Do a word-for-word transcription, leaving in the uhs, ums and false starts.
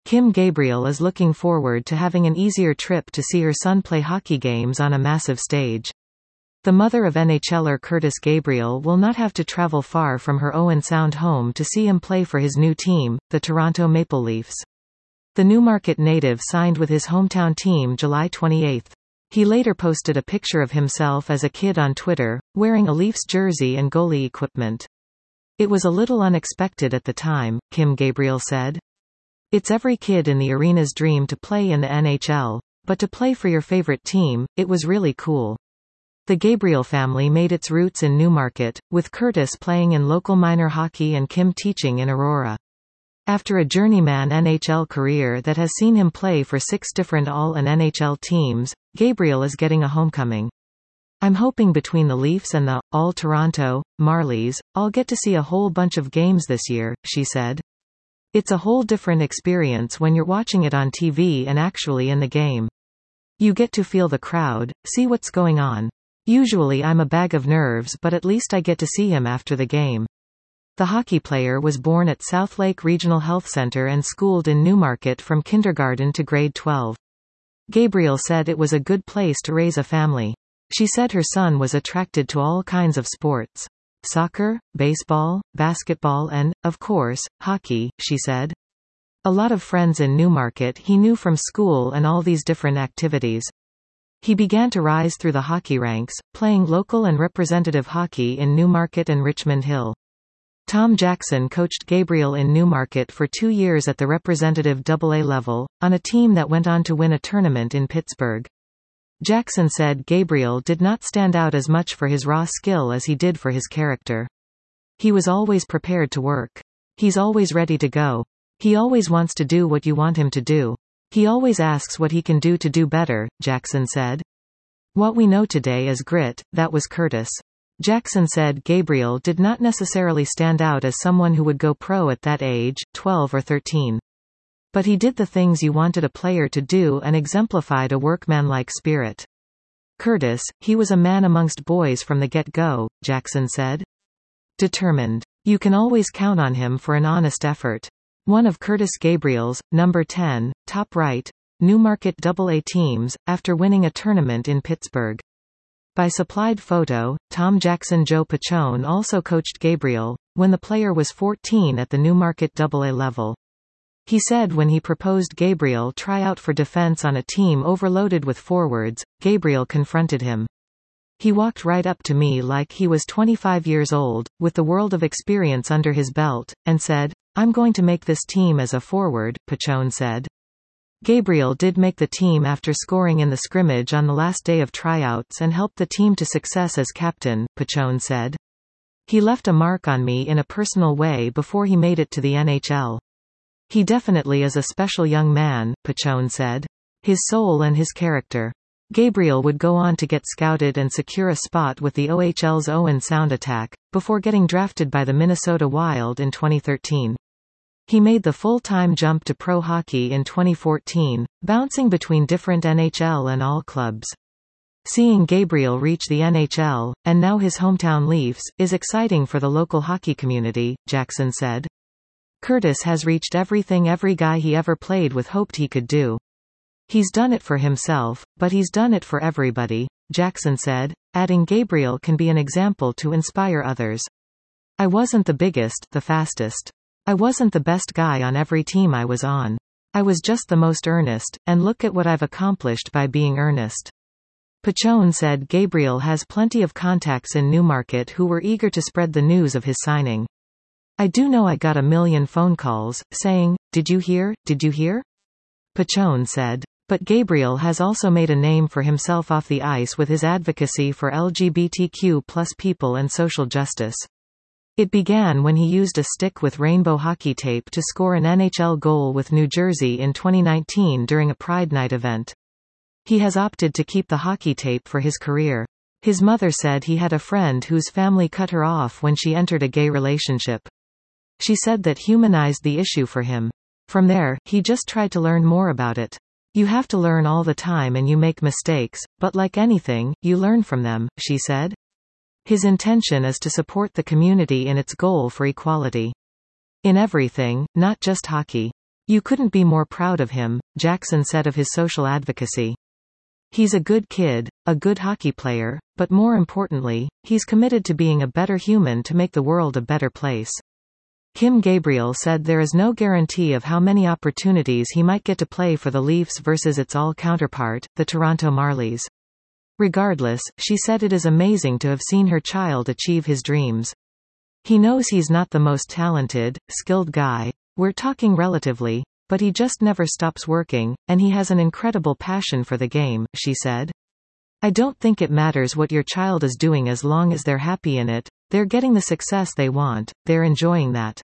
Kim Gabriel is looking forward to having an easier trip to see her son play hockey games on a massive stage. The mother of NHLer Curtis Gabriel will not have to travel far from her Owen Sound home to see him play for his new team, the Toronto Maple Leafs. The Newmarket native signed with his hometown team July twenty-eighth. He later posted a picture of himself as a kid on Twitter, wearing a Leafs jersey and goalie equipment. "It was a little unexpected at the time," Kim Gabriel said. "It's every kid in the arena's dream to play in the N H L, but to play for your favorite team, it was really cool." The Gabriel family made its roots in Newmarket, with Curtis playing in local minor hockey and Kim teaching in Aurora. After a journeyman N H L career that has seen him play for six different All- and N H L teams, Gabriel is getting a homecoming. "I'm hoping between the Leafs and the All Toronto Marlies, I'll get to see a whole bunch of games this year," she said. "It's a whole different experience when you're watching it on T V and actually in the game. You get to feel the crowd, see what's going on. Usually I'm a bag of nerves, but at least I get to see him after the game." The hockey player was born at Southlake Regional Health Center and schooled in Newmarket from kindergarten to grade twelve. Gabriel said it was a good place to raise a family. She said her son was attracted to all kinds of sports. Soccer, baseball, basketball and, of course, hockey, she said. A lot of friends in Newmarket he knew from school and all these different activities. He began to rise through the hockey ranks, playing local and representative hockey in Newmarket and Richmond Hill. Tom Jackson coached Gabriel in Newmarket for two years at the representative double A level, on a team that went on to win a tournament in Pittsburgh. Jackson said Gabriel did not stand out as much for his raw skill as he did for his character. "He was always prepared to work. He's always ready to go. He always wants to do what you want him to do. He always asks what he can do to do better," Jackson said. "What we know today is grit." That was Curtis. Jackson said Gabriel did not necessarily stand out as someone who would go pro at that age, twelve or thirteen. But he did the things you wanted a player to do and exemplified a workmanlike spirit. "Curtis, he was a man amongst boys from the get-go," Jackson said. "Determined. You can always count on him for an honest effort." One of Curtis Gabriel's, number ten, top right, Newmarket double A teams, after winning a tournament in Pittsburgh. By supplied photo, Tom Jackson Joe Pachone also coached Gabriel, when the player was fourteen at the Newmarket double A level. He said when he proposed Gabriel try out for defense on a team overloaded with forwards, Gabriel confronted him. "He walked right up to me like he was twenty-five years old, with the world of experience under his belt, and said, 'I'm going to make this team as a forward,'" Pachone said. Gabriel did make the team after scoring in the scrimmage on the last day of tryouts and helped the team to success as captain, Pachone said. "He left a mark on me in a personal way before he made it to the N H L. He definitely is a special young man," Pachone said. "His soul and his character." Gabriel would go on to get scouted and secure a spot with the O H L's Owen Sound Attack, before getting drafted by the Minnesota Wild in twenty thirteen. He made the full-time jump to pro hockey in twenty fourteen, bouncing between different N H L and all clubs. Seeing Gabriel reach the N H L, and now his hometown Leafs, is exciting for the local hockey community, Jackson said. "Curtis has reached everything every guy he ever played with hoped he could do. He's done it for himself, but he's done it for everybody," Jackson said, adding Gabriel can be an example to inspire others. "I wasn't the biggest, the fastest. I wasn't the best guy on every team I was on. I was just the most earnest, and look at what I've accomplished by being earnest." Pachone said Gabriel has plenty of contacts in Newmarket who were eager to spread the news of his signing. "I do know I got a million phone calls, saying, 'Did you hear, did you hear?'" Pachone said. But Gabriel has also made a name for himself off the ice with his advocacy for L G B T Q plus people and social justice. It began when he used a stick with rainbow hockey tape to score an N H L goal with New Jersey in twenty nineteen during a Pride Night event. He has opted to keep the hockey tape for his career. His mother said he had a friend whose family cut her off when she entered a gay relationship. She said that humanized the issue for him. From there, he just tried to learn more about it. "You have to learn all the time and you make mistakes, but like anything, you learn from them," she said. His intention is to support the community in its goal for equality. "In everything, not just hockey. "You couldn't be more proud of him," Jackson said of his social advocacy. "He's a good kid, a good hockey player, but more importantly, he's committed to being a better human to make the world a better place." Kim Gabriel said there is no guarantee of how many opportunities he might get to play for the Leafs versus its all counterpart, the Toronto Marlies. Regardless, she said it is amazing to have seen her child achieve his dreams. "He knows he's not the most talented, skilled guy, we're talking relatively, but he just never stops working, and he has an incredible passion for the game," she said. "I don't think it matters what your child is doing as long as they're happy in it, they're getting the success they want, they're enjoying that.